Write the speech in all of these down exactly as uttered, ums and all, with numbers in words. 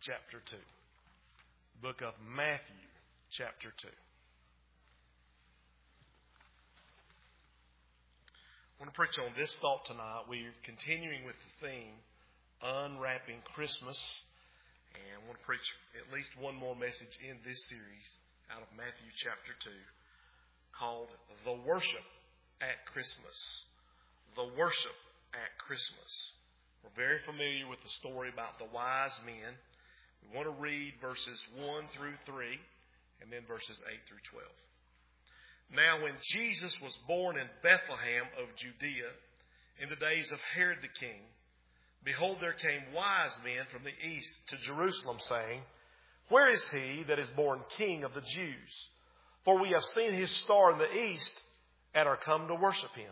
chapter two. Book of Matthew, chapter two. I want to preach on this thought tonight. We're continuing with the theme, Unwrapping Christmas. And I want to preach at least one more message in this series out of Matthew chapter two called The Worship at Christmas. The Worship at Christmas. We're very familiar with the story about the wise men. We want to read verses one through three and then verses eight through twelve. Now when Jesus was born in Bethlehem of Judea in the days of Herod the king, behold, there came wise men from the east to Jerusalem, saying, Where is he that is born King of the Jews? For we have seen his star in the east and are come to worship him.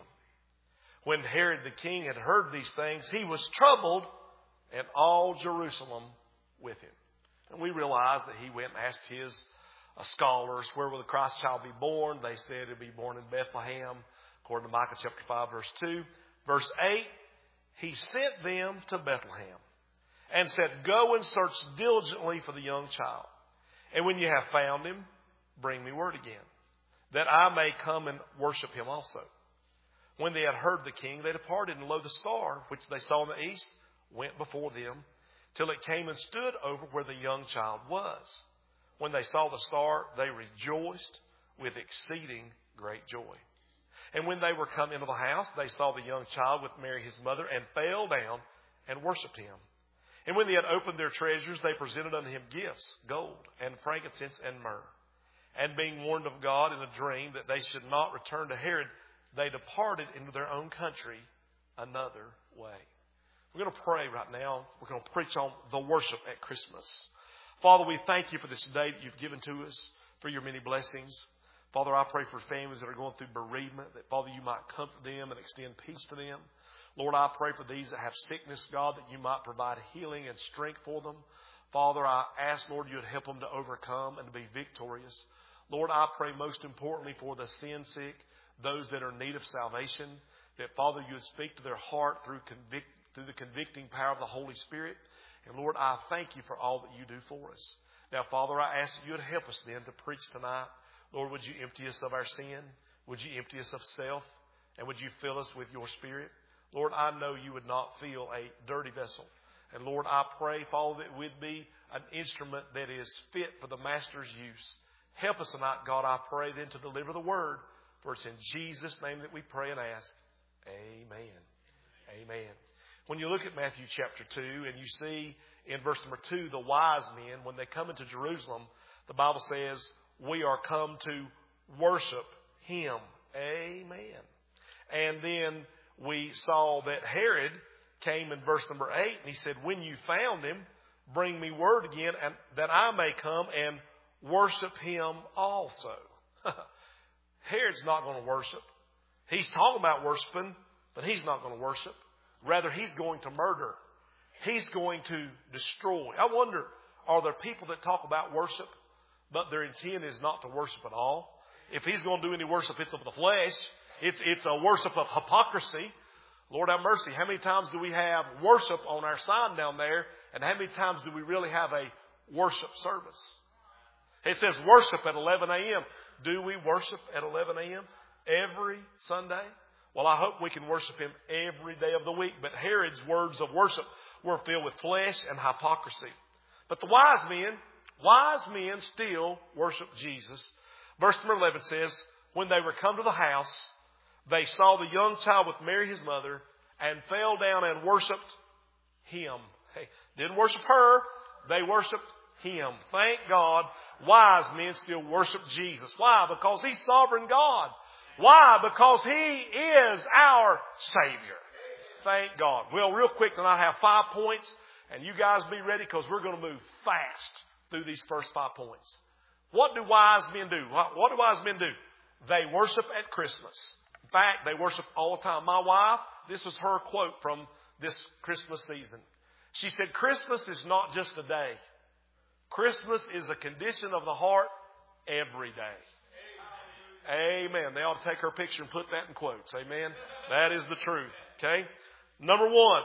When Herod the king had heard these things, he was troubled, and all Jerusalem with him. And we realize that he went and asked his uh, scholars, where will the Christ child be born? They said he'll be born in Bethlehem, according to Micah chapter five, verse two. Verse eight, he sent them to Bethlehem and said, Go and search diligently for the young child. And when you have found him, bring me word again, that I may come and worship him also. When they had heard the king, they departed, and lo, the star, which they saw in the east, went before them, till it came and stood over where the young child was. When they saw the star, they rejoiced with exceeding great joy. And when they were come into the house, they saw the young child with Mary his mother, and fell down and worshipped him. And when they had opened their treasures, they presented unto him gifts, gold and frankincense and myrrh. And being warned of God in a dream that they should not return to Herod, they departed into their own country another way. We're going to pray right now. We're going to preach on the worship at Christmas. Father, we thank you for this day that you've given to us, for your many blessings. Father, I pray for families that are going through bereavement, that, Father, you might comfort them and extend peace to them. Lord, I pray for these that have sickness, God, that you might provide healing and strength for them. Father, I ask, Lord, you would help them to overcome and to be victorious. Lord, I pray most importantly for the sin sick, those that are in need of salvation, that, Father, you would speak to their heart through convict, through the convicting power of the Holy Spirit. And, Lord, I thank you for all that you do for us. Now, Father, I ask that you would help us then to preach tonight. Lord, would you empty us of our sin? Would you empty us of self? And would you fill us with your Spirit? Lord, I know you would not fill a dirty vessel. And, Lord, I pray, Father, that we'd be an instrument that is fit for the Master's use. Help us tonight, God, I pray then to deliver the word. For it's in Jesus' name that we pray and ask. Amen. Amen. When you look at Matthew chapter two and you see in verse number two, the wise men, when they come into Jerusalem, the Bible says, we are come to worship him. Amen. And then we saw that Herod came in verse number eight and he said, when you found him, bring me word again and that I may come and worship him also. Herod's not going to worship. He's talking about worshiping, but he's not going to worship. Rather, he's going to murder. He's going to destroy. I wonder, are there people that talk about worship, but their intent is not to worship at all? If he's going to do any worship, it's of the flesh. It's, it's a worship of hypocrisy. Lord have mercy. How many times do we have worship on our sign down there? And how many times do we really have a worship service? It says worship at eleven a.m. Do we worship at eleven a.m. every Sunday? Well, I hope we can worship him every day of the week. But Herod's words of worship were filled with flesh and hypocrisy. But the wise men, wise men still worship Jesus. Verse number eleven says, when they were come to the house, they saw the young child with Mary his mother and fell down and worshipped him. Hey, didn't worship her, they worshipped him. Thank God, wise men still worship Jesus. Why? Because he's sovereign God. Why? Because he is our Savior. Thank God. Well, real quick, tonight I have five points, and you guys be ready because we're going to move fast through these first five points. What do wise men do? What do wise men do? They worship at Christmas. In fact, they worship all the time. My wife, this was her quote from this Christmas season. She said, Christmas is not just a day. Christmas is a condition of the heart every day. Amen. They ought to take her picture and put that in quotes. Amen. That is the truth. Okay. Number one,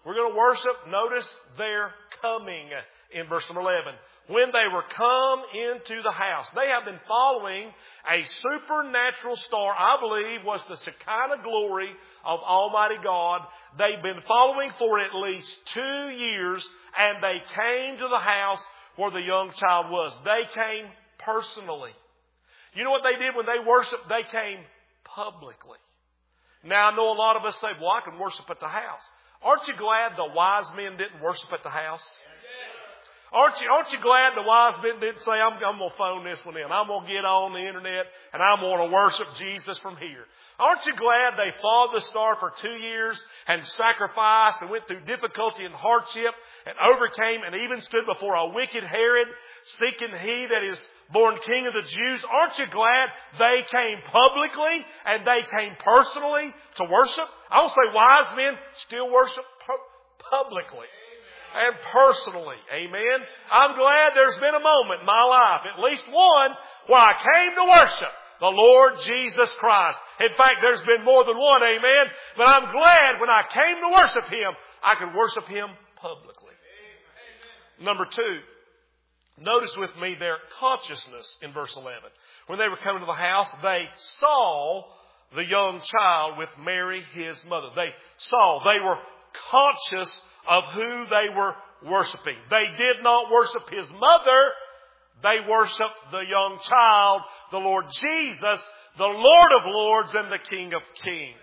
We're going to worship. Notice their coming in verse number eleven. When they were come into the house. They have been following a supernatural star, I believe was the Shekinah glory of Almighty God. They've been following for at least two years, and they came to the house where the young child was. They came personally. You know what they did when they worshiped? They came publicly. Now, I know a lot of us say, well, I can worship at the house. Aren't you glad the wise men didn't worship at the house? Aren't you, aren't you glad the wise men didn't say, I'm, I'm going to phone this one in. I'm going to get on the internet and I'm going to worship Jesus from here. Aren't you glad they followed the star for two years and sacrificed and went through difficulty and hardship and overcame and even stood before a wicked Herod seeking he that is born King of the Jews? Aren't you glad they came publicly and they came personally to worship? I will say wise men still worship pu- publicly. And personally. Amen. I'm glad there's been a moment in my life, at least one, where I came to worship the Lord Jesus Christ. In fact, there's been more than one, amen. But I'm glad when I came to worship Him, I could worship Him publicly. Number two, notice with me their consciousness in verse eleven. When they were coming to the house, they saw the young child with Mary, His mother. They saw, they were conscious of who they were worshiping. They did not worship His mother. They worshiped the young child, the Lord Jesus, the Lord of Lords and the King of Kings.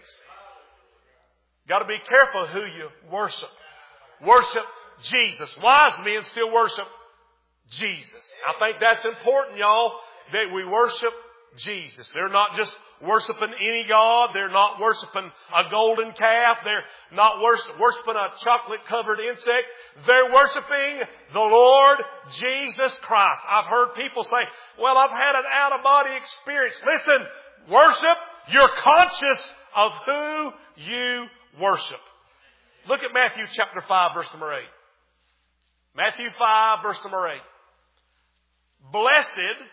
Got to be careful who you worship. Worship Jesus. Wise men still worship Jesus. I think that's important, y'all, that we worship Jesus. They're not just worshiping any god. They're not worshiping a golden calf. They're not worshiping a chocolate-covered insect. They're worshiping the Lord Jesus Christ. I've heard people say, well, I've had an out-of-body experience. Listen, worship. You're conscious of who you worship. Look at Matthew chapter five, verse number eight. Matthew five, verse number eight. Blessed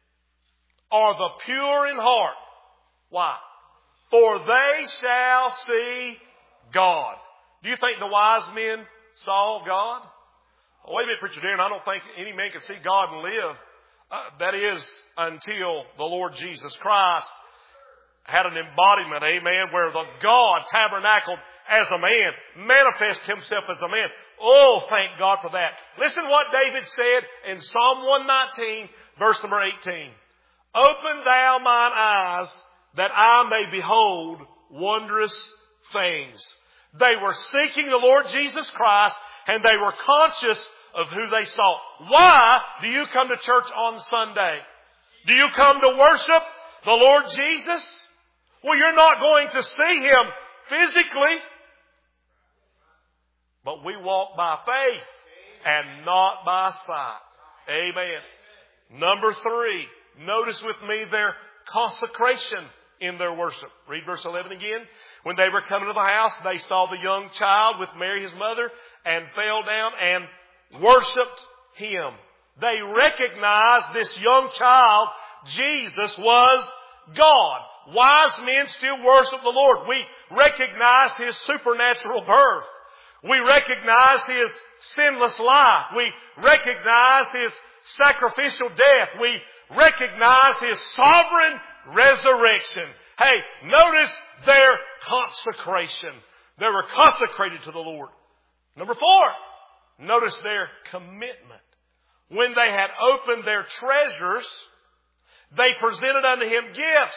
are the pure in heart. Why? For they shall see God. Do you think the wise men saw God? Oh, wait a minute, Preacher Darren, I don't think any man can see God and live. Uh, that is until the Lord Jesus Christ had an embodiment, amen, where the God tabernacled as a man, manifest Himself as a man. Oh, thank God for that. Listen what David said in Psalm one nineteen, verse number eighteen. Open thou mine eyes, that I may behold wondrous things. They were seeking the Lord Jesus Christ, and they were conscious of who they saw. Why do you come to church on Sunday? Do you come to worship the Lord Jesus? Well, you're not going to see Him physically, but we walk by faith and not by sight. Amen. Number three, notice with me their consecration in their worship. Read verse eleven again. When they were coming to the house, they saw the young child with Mary his mother and fell down and worshipped Him. They recognized this young child, Jesus, was God. Wise men still worship the Lord. We recognize His supernatural birth. We recognize His sinless life. We recognize His sacrificial death. We recognize His sovereign resurrection. Hey, notice their consecration. They were consecrated to the Lord. Number four, notice their commitment. When they had opened their treasures, they presented unto Him gifts.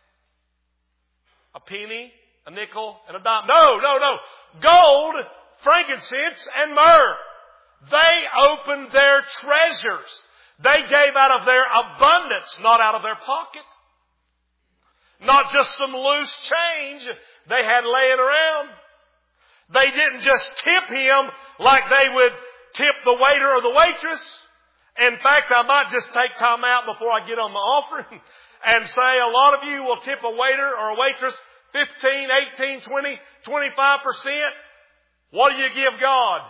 A penny, a nickel, and a dime. No, no, no. Gold, frankincense, and myrrh. They opened their treasures. They gave out of their abundance, not out of their pocket. Not just some loose change they had laying around. They didn't just tip Him like they would tip the waiter or the waitress. In fact, I might just take time out before I get on the offering and say a lot of you will tip a waiter or a waitress fifteen, eighteen, twenty, twenty-five percent. What do you give God?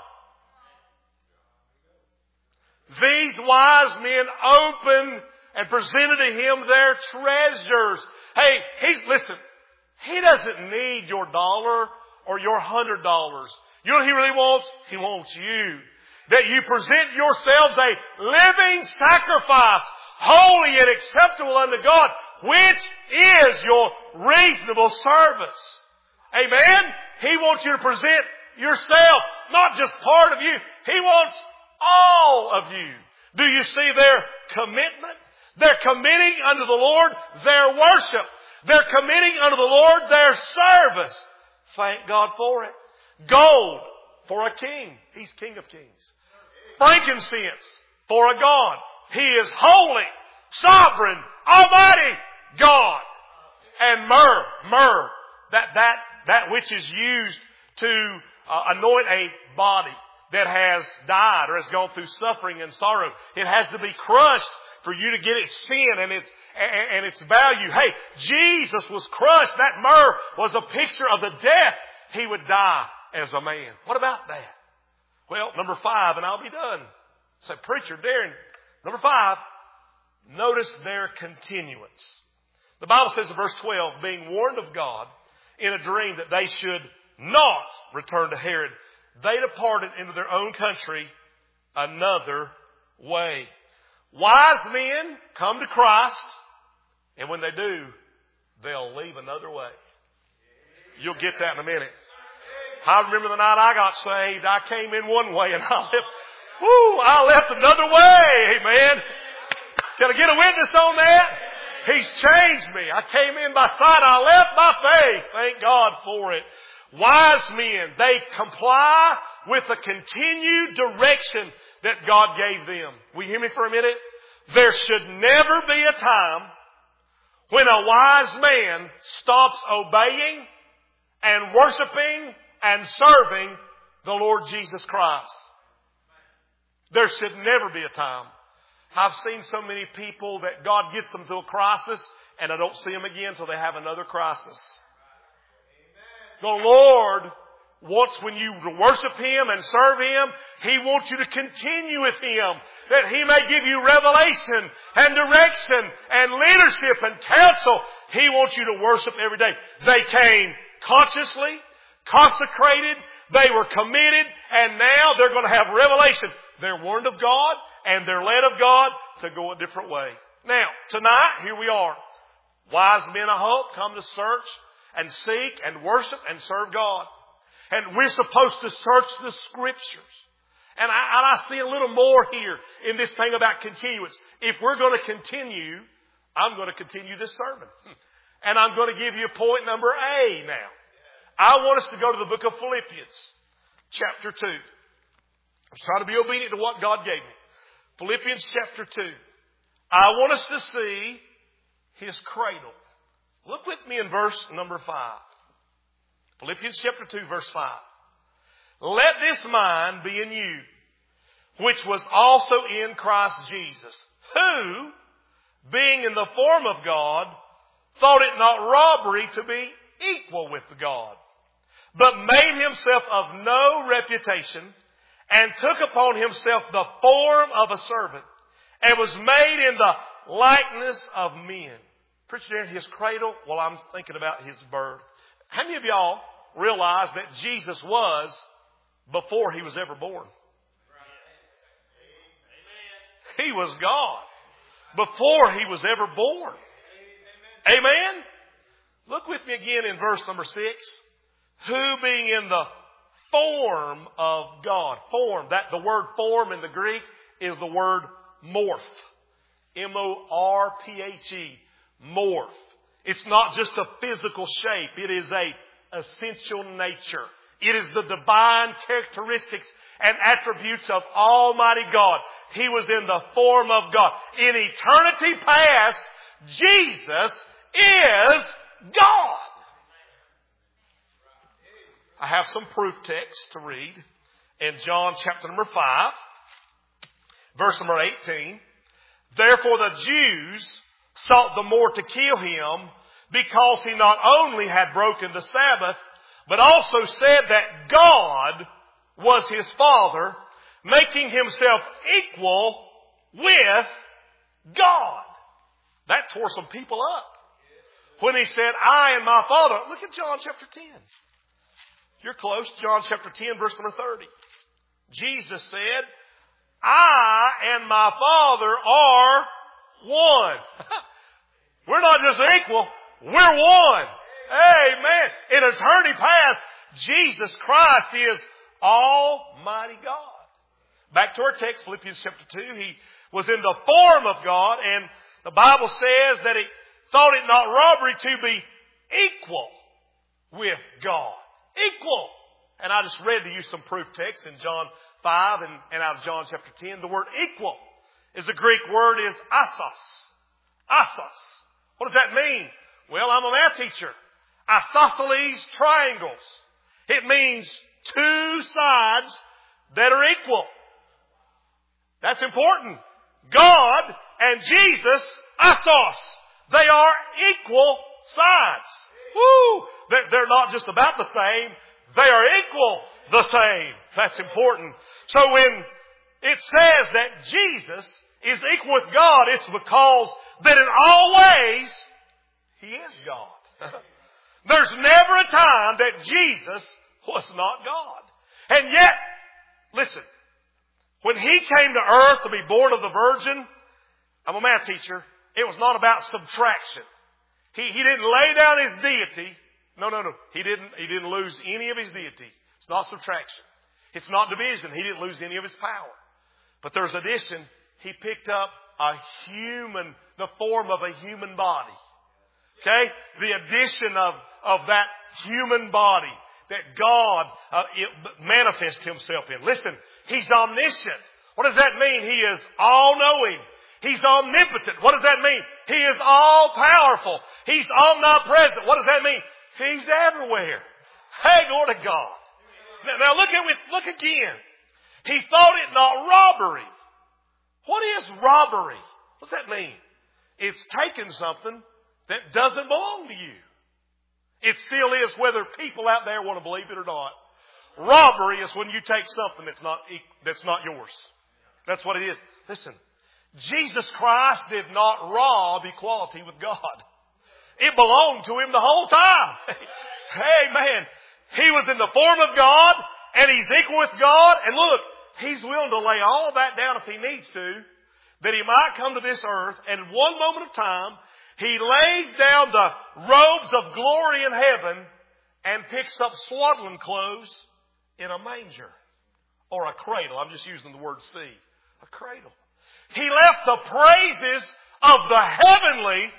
These wise men opened and presented to Him their treasures. Hey, he's, listen, He doesn't need your dollar or your hundred dollars. You know what He really wants? He wants you. That you present yourselves a living sacrifice, holy and acceptable unto God, which is your reasonable service. Amen? He wants you to present yourself, not just part of you. He wants all of you. Do you see their commitment? They're committing unto the Lord their worship. They're committing unto the Lord their service. Thank God for it. Gold for a king. He's King of Kings. Frankincense for a God. He is holy, sovereign, almighty God. And myrrh, myrrh, that, that, that which is used to uh, anoint a body that has died or has gone through suffering and sorrow. It has to be crushed for you to get its sin and its, and, and its value. Hey, Jesus was crushed. That myrrh was a picture of the death He would die as a man. What about that? Well, number five, and I'll be done. Say, preacher, Darren, number five, notice their continuance. The Bible says in verse twelve, being warned of God in a dream that they should not return to Herod, they departed into their own country another way. Wise men come to Christ, and when they do, they'll leave another way. You'll get that in a minute. I remember the night I got saved, I came in one way and I left, whoo, I left another way. Amen. Can I get a witness on that? He's changed me. I came in by sight, I left by faith. Thank God for it. Wise men, they comply with the continued direction that God gave them. Will you hear me for a minute? There should never be a time when a wise man stops obeying and worshiping and serving the Lord Jesus Christ. There should never be a time. I've seen so many people that God gets them through a crisis and I don't see them again until they have another crisis. The Lord wants, when you worship Him and serve Him, He wants you to continue with Him, that He may give you revelation and direction and leadership and counsel. He wants you to worship every day. They came consciously, consecrated, they were committed, and now they're going to have revelation. They're warned of God and they're led of God to go a different way. Now, tonight, here we are. Wise men, I hope, come to search and seek and worship and serve God. And we're supposed to search the Scriptures. And I, and I see a little more here in this thing about continuance. If we're going to continue, I'm going to continue this sermon. And I'm going to give you point number A now. I want us to go to the book of Philippians, chapter two. I'm trying to be obedient to what God gave me. Philippians chapter two. I want us to see His cradle. Look with me in verse number five. Philippians chapter two, verse five. Let this mind be in you, which was also in Christ Jesus, who, being in the form of God, thought it not robbery to be equal with God, but made Himself of no reputation, and took upon Himself the form of a servant, and was made in the likeness of men. Preacher, His cradle, well, I'm thinking about His birth. How many of y'all realize that Jesus was before He was ever born? He was God before He was ever born. Amen? Look with me again in verse number six. Who being in the form of God. Form. That the word form in the Greek is the word morph. M O R P H E. Morph. It's not just a physical shape. It is a essential nature. It is the divine characteristics and attributes of Almighty God. He was in the form of God. In eternity past, Jesus is God. I have some proof texts to read in John chapter number five, verse number eighteen. Therefore the Jews sought the more to kill Him, because He not only had broken the Sabbath, but also said that God was His Father, making Himself equal with God. That tore some people up. When He said, I and my Father. Look at John chapter ten. you're close, John chapter ten, verse number thirty. Jesus said, I and my Father are one. We're not just equal, we're one. Amen. In eternity past, Jesus Christ is Almighty God. Back to our text, Philippians chapter two. He was in the form of God, and the Bible says that he thought it not robbery to be equal with God. Equal. And I just read to you some proof texts in John five and, and out of John chapter ten. The word equal is the Greek word is asos. Asos. What does that mean? Well, I'm a math teacher. Isosceles triangles. It means two sides that are equal. That's important. God and Jesus, asos. They are equal sides. Woo! They're not just about the same. They are equal the same. That's important. So when it says that Jesus is equal with God, it's because that in all ways, He is God. There's never a time that Jesus was not God. And yet, listen, when He came to earth to be born of the Virgin, I'm a math teacher, it was not about subtraction. He, he didn't lay down His deity. No, no, no. He didn't, he didn't lose any of His deity. It's not subtraction. It's not division. He didn't lose any of His power. But there's addition. He picked up a human, the form of a human body. Okay? The addition of, of that human body that God uh, manifests Himself in. Listen, He's omniscient. What does that mean? He is all-knowing. He's omnipotent. What does that mean? He is all-powerful. He's omnipresent. What does that mean? He's everywhere. Hey, glory to God. Now, now look at with, look again. He thought it not robbery. What is robbery? What's that mean? It's taking something that doesn't belong to you. It still is, whether people out there want to believe it or not. Robbery is when you take something that's not, that's not yours. That's what it is. Listen, Jesus Christ did not rob equality with God. It belonged to Him the whole time. Hey, man, He was in the form of God, and He's equal with God. And look, He's willing to lay all of that down if He needs to, that He might come to this earth, and in one moment of time, He lays down the robes of glory in heaven and picks up swaddling clothes in a manger or a cradle. I'm just using the word see. A cradle. He left the praises of the heavenly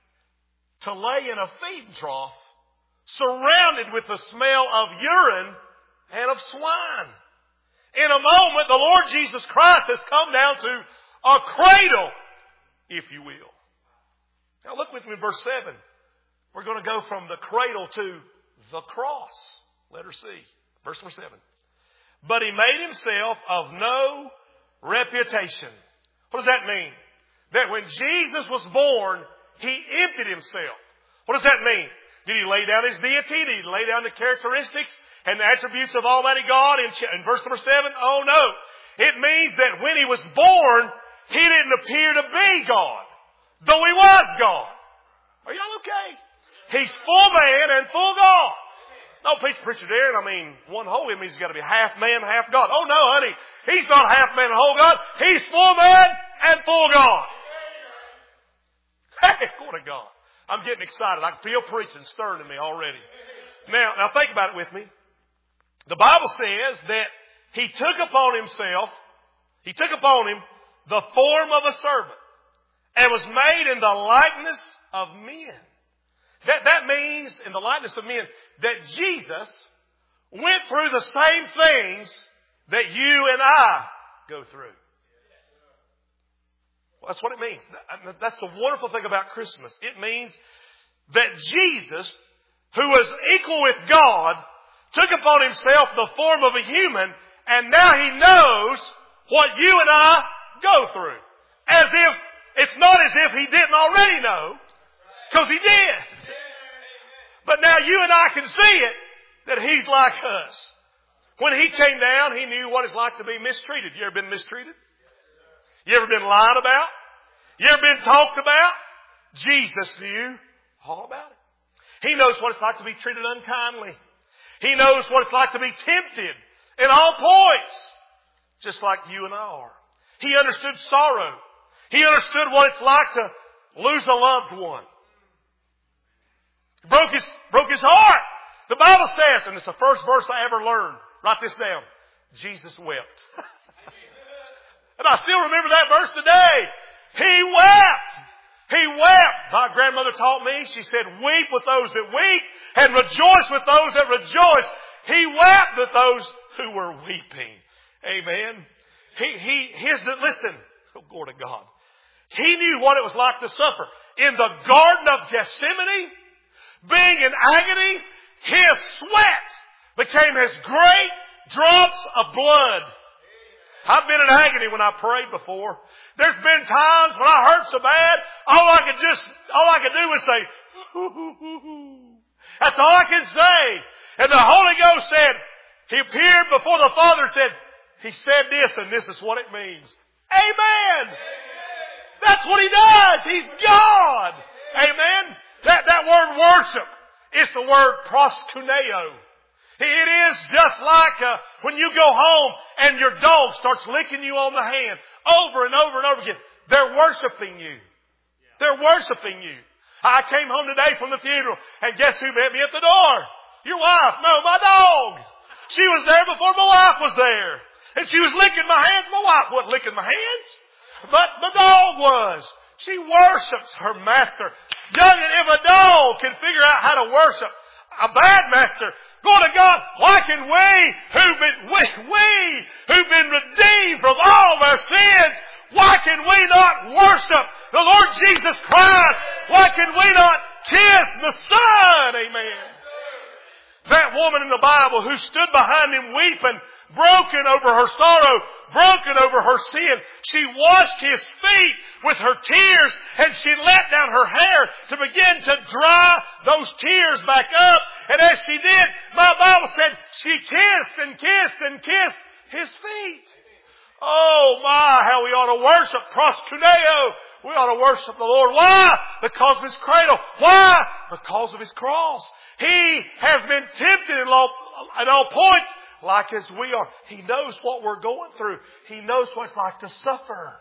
to lay in a feeding trough surrounded with the smell of urine and of swine. In a moment, the Lord Jesus Christ has come down to a cradle, if you will. Now look with me in verse seven. We're going to go from the cradle to the cross. Letter C. Verse number seven. But He made Himself of no reputation. What does that mean? That when Jesus was born, He emptied Himself. What does that mean? Did He lay down His deity? Did He lay down the characteristics and the attributes of Almighty God in, in verse number seven? Oh no. It means that when He was born, He didn't appear to be God, though He was God. Are y'all okay? He's full man and full God. No, preacher, preacher Darren, I mean, one whole him means He's got to be half man, half God. Oh no, honey. He's not half man and whole God. He's full man and full God. Hey, glory to God. I'm getting excited. I can feel preaching stirring in me already. Now, now think about it with me. The Bible says that He took upon Himself, He took upon Him the form of a servant and was made in the likeness of men. That, that means in the likeness of men that Jesus went through the same things that you and I go through. Well, that's what it means. That's the wonderful thing about Christmas. It means that Jesus, who was equal with God, took upon Himself the form of a human, and now He knows what you and I go through. As if, it's not as if He didn't already know, because He did. But now you and I can see it, that He's like us. When He came down, He knew what it's like to be mistreated. You ever been mistreated? You ever been lied about? You ever been talked about? Jesus knew all about it. He knows what it's like to be treated unkindly. He knows what it's like to be tempted in all points, just like you and I are. He understood sorrow. He understood what it's like to lose a loved one. Broke his, broke his heart. The Bible says, and it's the first verse I ever learned. Write this down. Jesus wept. And I still remember that verse today. He wept. He wept. My grandmother taught me, she said, weep with those that weep and rejoice with those that rejoice. He wept with those who were weeping. Amen. He, he, his, listen, oh, glory to God. He knew what it was like to suffer. In the Garden of Gethsemane, being in agony, his sweat became as great drops of blood. I've been in agony when I prayed before. There's been times when I hurt so bad, all I could just, all I could do was say, hoo-hoo-hoo-hoo. That's all I can say. And the Holy Ghost said, He appeared before the Father and said, He said this and this is what it means. Amen. That's what He does. He's God. Amen. That, that word worship is the word proskuneo. It is just like uh, when you go home and your dog starts licking you on the hand over and over and over again. They're worshiping you. They're worshiping you. I came home today from the funeral and guess who met me at the door? Your wife. No, my dog. She was there before my wife was there. And she was licking my hands. My wife wasn't licking my hands. But the dog was. She worships her master. Young, and if a dog can figure out how to worship a bad master, glory to God, why can we who've been, we, we who've been redeemed from all of our sins, why can we not worship the Lord Jesus Christ? Why can we not kiss the Son? Amen. That woman in the Bible who stood behind Him weeping, broken over her sorrow, broken over her sin. She washed His feet with her tears and she let down her hair to begin to dry those tears back up. And as she did, my Bible said she kissed and kissed and kissed His feet. Oh my, how we ought to worship proskuneo. We ought to worship the Lord. Why? Because of His cradle. Why? Because of His cross. He has been tempted in all, at all points, like as we are. He knows what we're going through. He knows what it's like to suffer.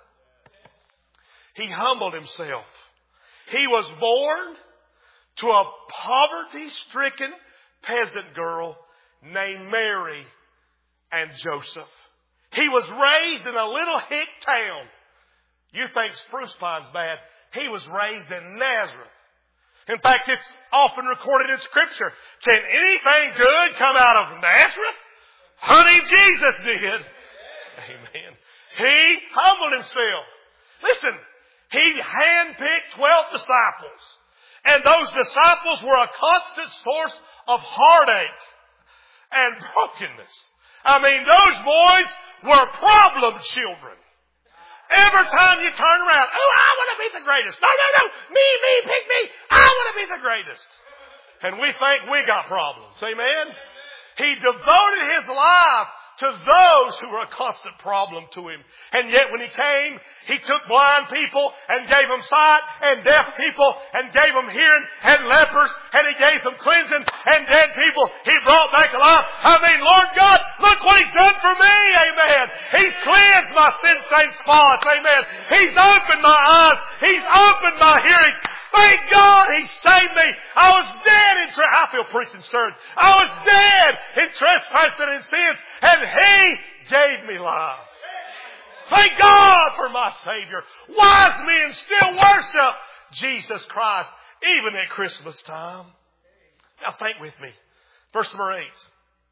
He humbled Himself. He was born to a poverty-stricken peasant girl named Mary and Joseph. He was raised in a little hick town. You think Spruce Pine's bad. He was raised in Nazareth. In fact, it's often recorded in Scripture. Can anything good come out of Nazareth? Honey, Jesus did. Amen. He humbled Himself. Listen, He handpicked twelve disciples. And those disciples were a constant source of heartache and brokenness. I mean, those boys were problem children. Every time you turn around, oh, I want to be the greatest. No, no, no. Me, me, pick me. I want to be the greatest. And we think we got problems. Amen? He devoted His life to those who were a constant problem to Him. And yet when He came, He took blind people and gave them sight, and deaf people and gave them hearing, and lepers, and He gave them cleansing, and dead people He brought back to life. I mean, Lord God, look what He's done for me. Amen. He's cleansed my sin-stained spots. Amen. He's opened my eyes. He's opened my hearing. Thank God He saved me. I was dead in tra- I feel preaching stirred. I was dead in trespassing and sins, and He gave me life. Thank God for my Savior. Wise men still worship Jesus Christ, even at Christmas time. Now think with me. Verse number eight.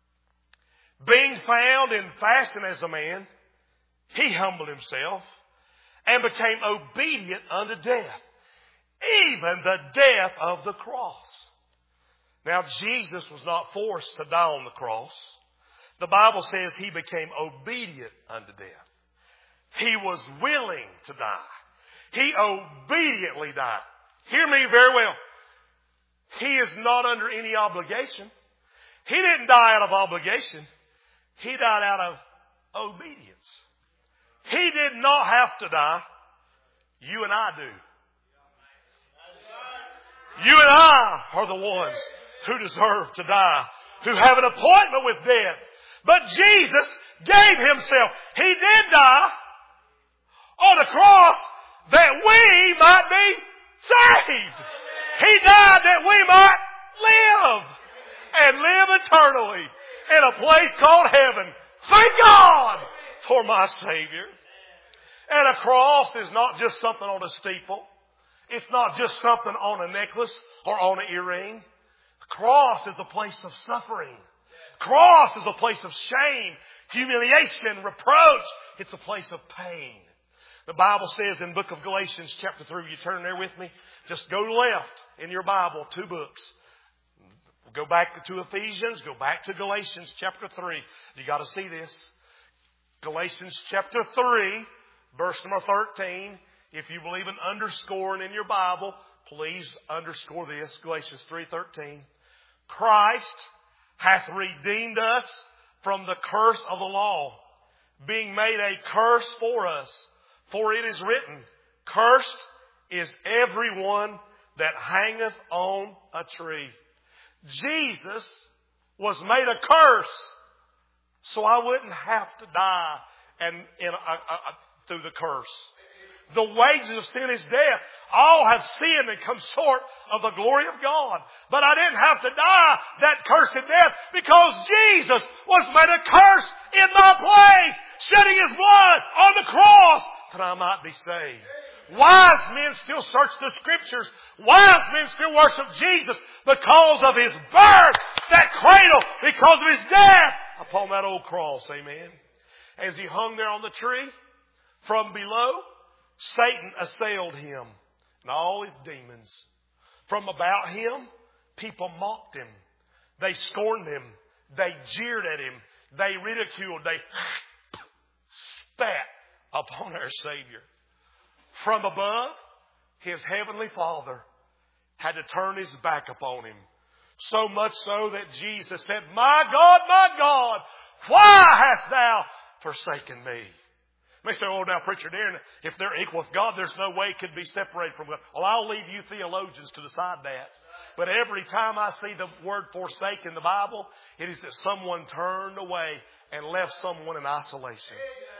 Being found in fashion as a man, He humbled Himself and became obedient unto death, even the death of the cross. Now, Jesus was not forced to die on the cross. The Bible says He became obedient unto death. He was willing to die. He obediently died. Hear me very well. He is not under any obligation. He didn't die out of obligation. He died out of obedience. He did not have to die. You and I do. You and I are the ones who deserve to die who have an appointment with death. But Jesus gave Himself. He did die on the cross that we might be saved. He died that we might live and live eternally in a place called heaven. Thank God for my Savior. And a cross is not just something on a steeple. It's not just something on a necklace or on an earring. The cross is a place of suffering. The cross is a place of shame, humiliation, reproach. It's a place of pain. The Bible says in the book of Galatians chapter three, will you turn there with me? Just go left in your Bible, two books. Go back to Ephesians, go back to Galatians chapter three. You got to see this. Galatians chapter three, verse number thirteen. If you believe in underscoring in your Bible, please underscore this. Galatians three thirteen. Christ hath redeemed us from the curse of the law, being made a curse for us. For it is written, cursed is everyone that hangeth on a tree. Jesus was made a curse so I wouldn't have to die and in a, a, a, through the curse. The wages of sin is death. All have sinned and come short of the glory of God. But I didn't have to die that cursed death because Jesus was made a curse in my place, shedding His blood on the cross that I might be saved. Wise men still search the Scriptures. Wise men still worship Jesus because of His birth, that cradle, because of His death upon that old cross. Amen. As He hung there on the tree, from below, Satan assailed Him and all his demons. From about Him, people mocked Him. They scorned Him. They jeered at Him. They ridiculed. They spat upon our Savior. From above, His heavenly Father had to turn His back upon Him. So much so that Jesus said, my God, my God, why hast Thou forsaken me? You may say, oh, now, preacher, dear, if they're equal with God, there's no way it could be separated from God. Well, I'll leave you theologians to decide that. But every time I see the word forsake in the Bible, it is that someone turned away and left someone in isolation.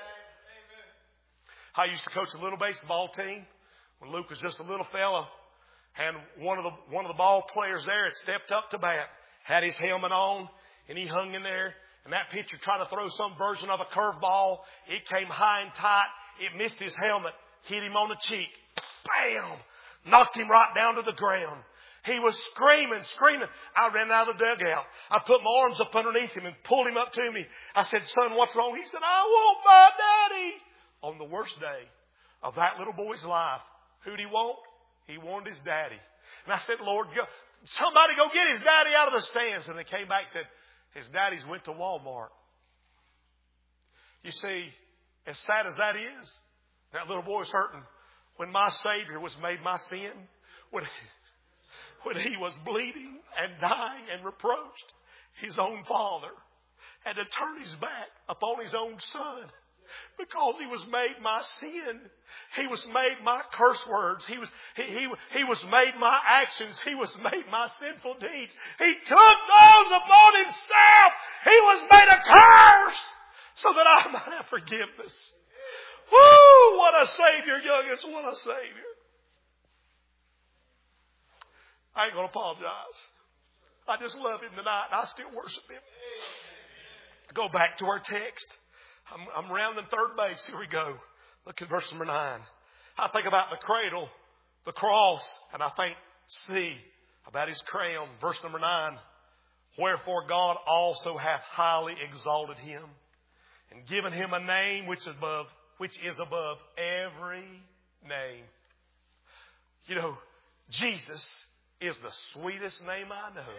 I used to coach a little baseball team when Luke was just a little fella. And one of the one of the ball players there had stepped up to bat, had his helmet on, and he hung in there. And that pitcher tried to throw some version of a curveball. It came high and tight. It missed his helmet, hit him on the cheek. Bam! Knocked him right down to the ground. He was screaming, screaming. I ran out of the dugout. I put my arms up underneath him and pulled him up to me. I said, son, what's wrong? He said, I want my daddy. On the worst day of that little boy's life, who'd he want? He wanted his daddy. And I said, Lord, go, somebody go get his daddy out of the stands. And they came back and said, his daddy's went to Walmart. You see, as sad as that is, that little boy was hurting. When my Savior was made my sin, when, when He was bleeding and dying and reproached, His own Father had to turn His back upon His own Son. Because He was made my sin. He was made my curse words. He was, he, he, he was made my actions. He was made my sinful deeds. He took those upon Himself. He was made a curse so that I might have forgiveness. Woo! What a Savior, youngins. What a Savior. I ain't going to apologize. I just love Him tonight and I still worship Him. Go back to our text. I'm, I'm rounding third base. Here we go. Look at verse number nine. I think about the cradle, the cross, and I think, see, about His crown. Verse number nine. Wherefore God also hath highly exalted Him and given Him a name which is above, which is above every name. You know, Jesus is the sweetest name I know.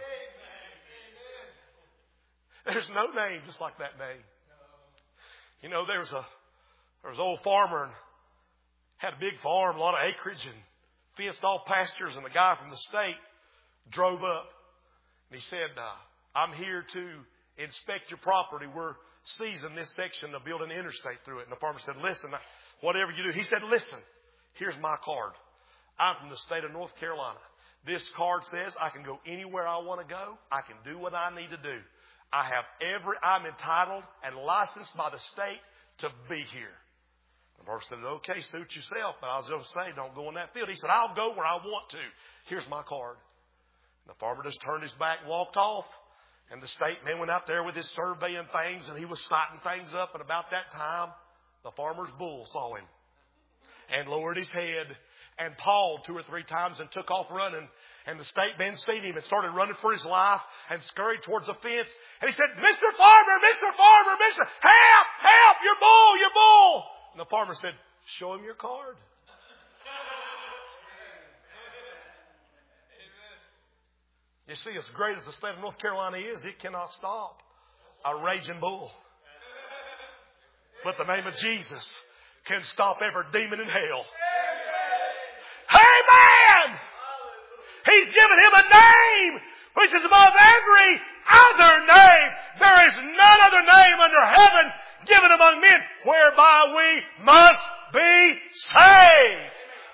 There's no name just like that name. You know, there was a there was an old farmer and had a big farm, a lot of acreage and fenced off pastures. And the guy from the state drove up and he said, uh, I'm here to inspect your property. We're seizing this section to build an interstate through it. And the farmer said, listen, whatever you do. He said, listen, here's my card. I'm from the state of North Carolina. This card says I can go anywhere I want to go. I can do what I need to do. I have every, I'm entitled and licensed by the state to be here. The person said, okay, suit yourself. But I was going to say, don't go in that field. He said, I'll go where I want to. Here's my card. And the farmer just turned his back and walked off. And the state man went out there with his surveying things, and he was sighting things up. And about that time, the farmer's bull saw him and lowered his head and pawed two or three times and took off running. And the state man seen him and started running for his life and scurried towards the fence. And he said, Mister Farmer, Mister Farmer, Mister Help, help, your bull, your bull. And the farmer said, show him your card. You see, as great as the state of North Carolina is, it cannot stop a raging bull. But the name of Jesus can stop every demon in hell. Amen! He's given him a name which is above every other name. There is none other name under heaven given among men whereby we must be saved.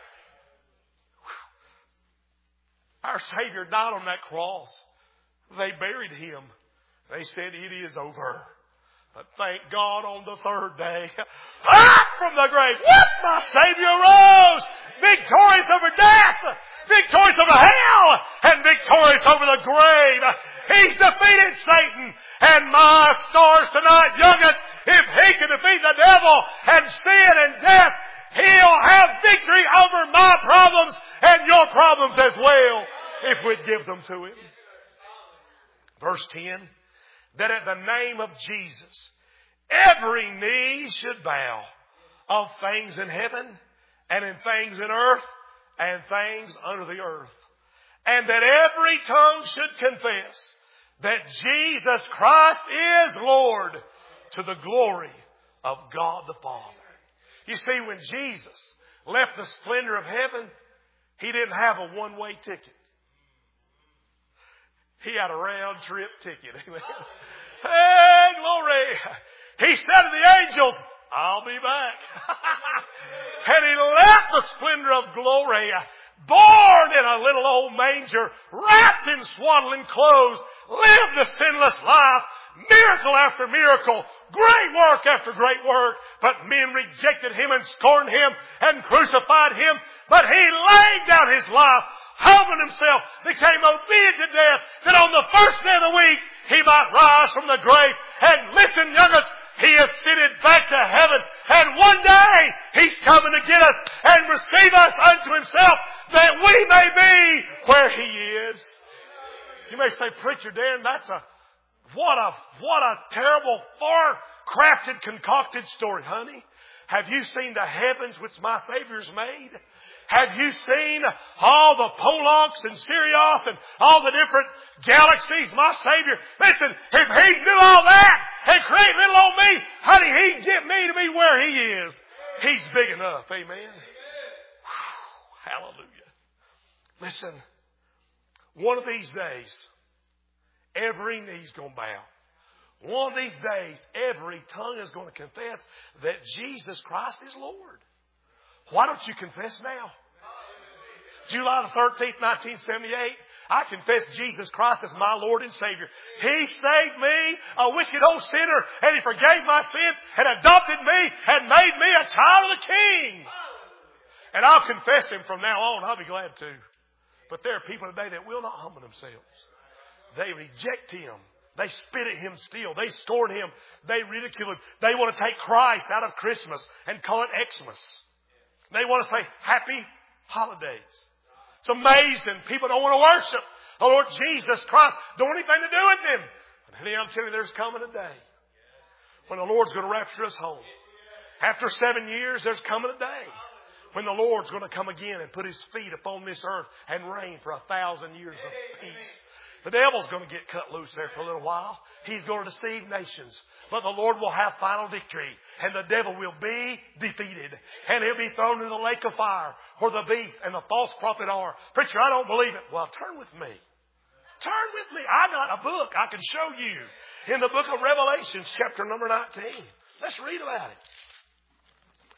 Our Savior died on that cross. They buried him. They said it is over. But thank God on the third day, up from the grave, whoop, my Savior rose, victorious over death, victorious over hell, and victorious over the grave. He's defeated Satan. And my stars tonight, young'uns, if he can defeat the devil and sin and death, he'll have victory over my problems and your problems as well, if we'd give them to him. Verse ten, that at the name of Jesus, every knee should bow, of things in heaven and in things in earth and things under the earth. And that every tongue should confess that Jesus Christ is Lord, to the glory of God the Father. You see, when Jesus left the splendor of heaven, he didn't have a one-way ticket. He had a round trip ticket. Amen. Hey, glory. He said to the angels, I'll be back. And he left the splendor of glory, born in a little old manger, wrapped in swaddling clothes, lived a sinless life, miracle after miracle, great work after great work. But men rejected him and scorned him and crucified him. But he laid down his life, humbled himself, became obedient to death, that on the first day of the week he might rise from the grave. And listen, young'uns, he is seated back to heaven. And one day he's coming to get us and receive us unto himself, that we may be where he is. You may say, Preacher Dan, that's a what a what a terrible, far crafted, concocted story, honey. Have you seen the heavens which my Savior's made? Have you seen all the Pollux and Sirius and all the different galaxies? My Savior, listen, if he knew all that and created little old me, honey, he'd get me to be where he is. He's big enough. Amen. Whew, hallelujah. Listen, one of these days, every knee's going to bow. One of these days, every tongue is going to confess that Jesus Christ is Lord. Why don't you confess now? July the thirteenth, nineteen seventy-eight, I confessed Jesus Christ as my Lord and Savior. He saved me, a wicked old sinner, and He forgave my sins and adopted me and made me a child of the King. And I'll confess Him from now on. I'll be glad to. But there are people today that will not humble themselves. They reject Him. They spit at Him still. They scorn Him. They ridicule Him. They want to take Christ out of Christmas and call it Xmas. They want to say Happy Holidays. It's amazing. People don't want to worship the Lord Jesus Christ. Don't want anything to do with Him. But honey, I'm telling you, there's coming a day when the Lord's going to rapture us home. After seven years, there's coming a day when the Lord's going to come again and put His feet upon this earth and reign for a thousand years of peace. The devil's going to get cut loose there for a little while. He's going to deceive nations. But the Lord will have final victory. And the devil will be defeated. And he'll be thrown into the lake of fire where the beast and the false prophet are. Preacher, I don't believe it. Well, turn with me. Turn with me. I got a book I can show you. In the book of Revelations, chapter number nineteen. Let's read about it.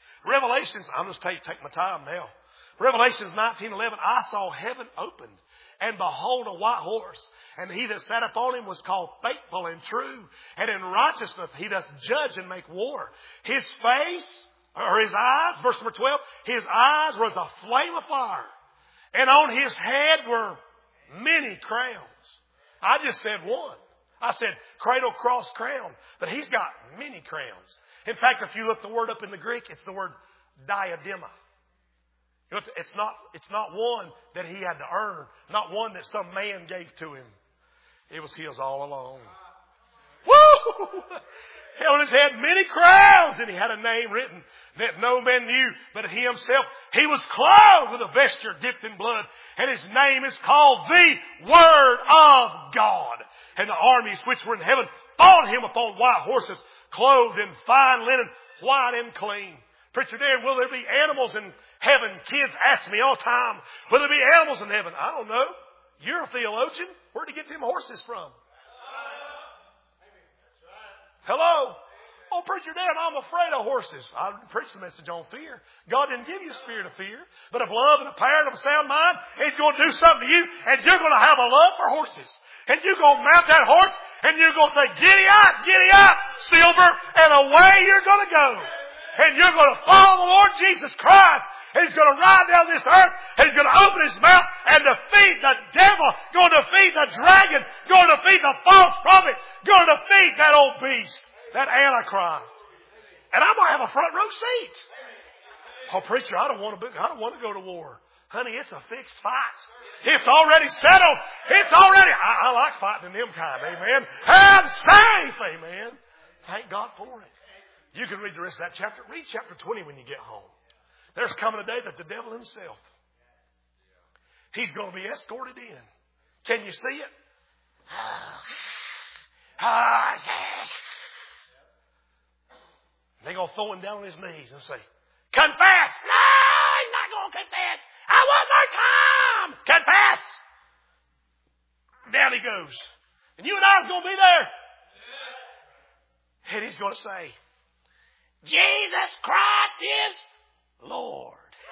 Revelations, I'm just take, take my time now. Revelations nineteen eleven, I saw heaven opened. And behold, a white horse. And he that sat upon him was called Faithful and True. And in righteousness he doth judge and make war. His face, or his eyes, verse number twelve, his eyes were as a flame of fire. And on his head were many crowns. I just said one. I said cradle, cross, crown. But he's got many crowns. In fact, if you look the word up in the Greek, it's the word diadema. It's not, it's not one that he had to earn. Not one that some man gave to him. It was his all along. Woo! He on his head many crowns, and he had a name written that no man knew but he himself. He was clothed with a vesture dipped in blood, and his name is called the Word of God. And the armies which were in heaven followed him upon white horses, clothed in fine linen, white and clean. Preacher Darren, will there be animals in heaven? Kids ask me all the time, will there be animals in heaven? I don't know. You're a theologian. Where'd you get them horses from? Hello? Oh, Preacher Dan, I'm afraid of horses. I preached the message on fear. God didn't give you a spirit of fear, but of love and a power and of a sound mind. He's going to do something to you, and you're going to have a love for horses. And you're going to mount that horse, and you're going to say, giddy up, giddy up, silver, and away you're going to go. And you're going to follow the Lord Jesus Christ. And He's going to ride down this earth, and He's going to open His mouth and defeat the devil, going to defeat the dragon, going to defeat the false prophet, going to defeat that old beast, that Antichrist. And I'm going to have a front row seat. Oh, preacher, I don't want to. Be, I don't want to go to war, honey. It's a fixed fight. It's already settled. It's already. I, I like fighting in them kind. Amen. I'm safe. Amen. Thank God for it. You can read the rest of that chapter. Read chapter twenty when you get home. There's coming a day that the devil himself, he's going to be escorted in. Can you see it? They're going to throw him down on his knees and say, confess. No, he's not going to confess. I want more time. Confess. Down he goes. And you and I is going to be there. And he's going to say, Jesus Christ is Lord.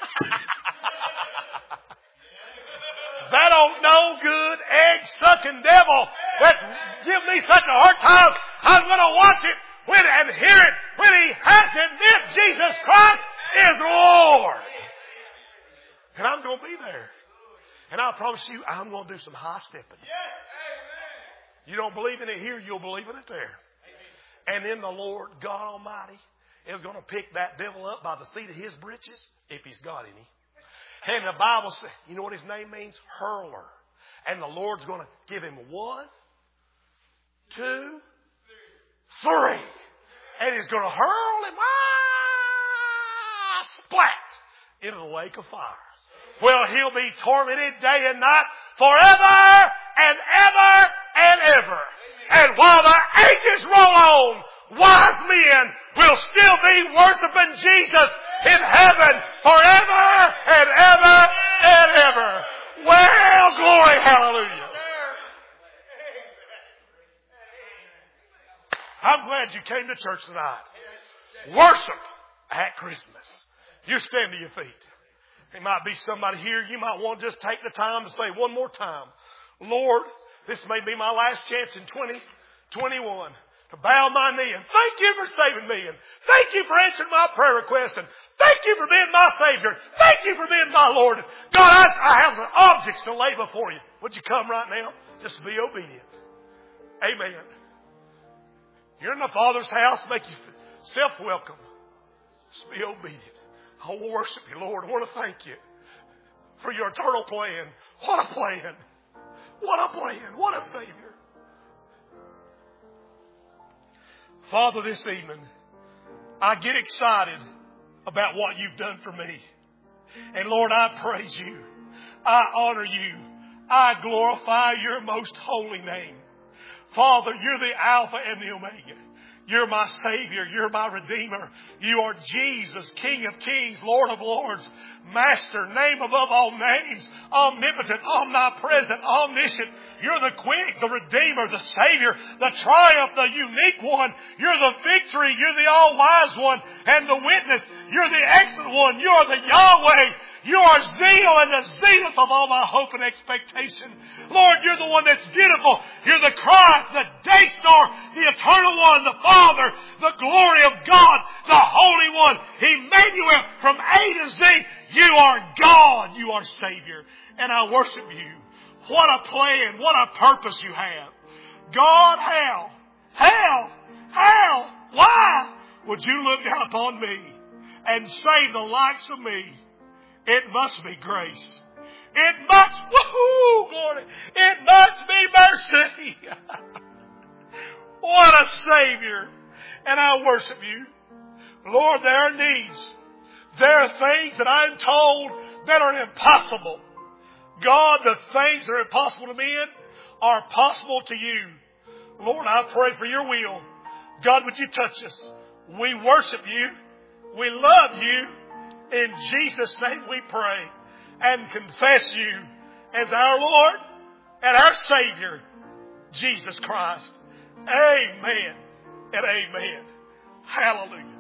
That old no good, egg-sucking devil that's giving me such a hard time, I'm going to watch it when and hear it when he has to admit Jesus Christ is Lord. And I'm going to be there. And I promise you, I'm going to do some high stepping. You don't believe in it here, you'll believe in it there. And then the Lord God Almighty is going to pick that devil up by the seat of his britches, if he's got any. And the Bible says, you know what his name means? Hurler. And the Lord's going to give him one, two, three. And he's going to hurl him, ah, splat, into the lake of fire. Well, he'll be tormented day and night forever and ever and ever. And while the ages roll on, wise men will still be worshiping Jesus in heaven forever and ever and ever. Well, glory, hallelujah. I'm glad you came to church tonight. Worship at Christmas. You stand to your feet. There might be somebody here, you might want to just take the time to say one more time, Lord, this may be my last chance in twenty twenty-one to bow my knee and thank you for saving me and thank you for answering my prayer request and thank you for being my Savior. Thank you for being my Lord. God, I, I have some objects to lay before you. Would you come right now? Just be obedient. Amen. You're in the Father's house. Make yourself welcome. Just be obedient. I will worship you, Lord. I want to thank you for your eternal plan. What a plan. What a plan. What a Savior. Father, this evening, I get excited about what you've done for me. And Lord, I praise you. I honor you. I glorify your most holy name. Father, you're the Alpha and the Omega. You're my Savior. You're my Redeemer. You are Jesus, King of Kings, Lord of Lords, Master, name above all names, omnipotent, omnipresent, omniscient. You're the quick, the Redeemer, the Savior, the triumph, the unique one. You're the victory. You're the all-wise one and the witness. You're the excellent one. You're the Yahweh. You are zeal and the zenith of all my hope and expectation. Lord, you're the one that's beautiful. You're the Christ, the day star, the eternal one, the Father, the glory of God, the Holy One, Emmanuel, from A to Z. You are God. You are Savior. And I worship you. What a plan. What a purpose you have. God, how? How? How? Why would you look down upon me and save the likes of me? It must be grace. It must, woohoo, glory. It must be mercy. What a Savior. And I worship you. Lord, there are needs. There are things that I'm told that are impossible. God, the things that are impossible to men are possible to you. Lord, I pray for your will. God, would you touch us? We worship you. We love you. In Jesus' name we pray and confess you as our Lord and our Savior, Jesus Christ. Amen and amen. Hallelujah.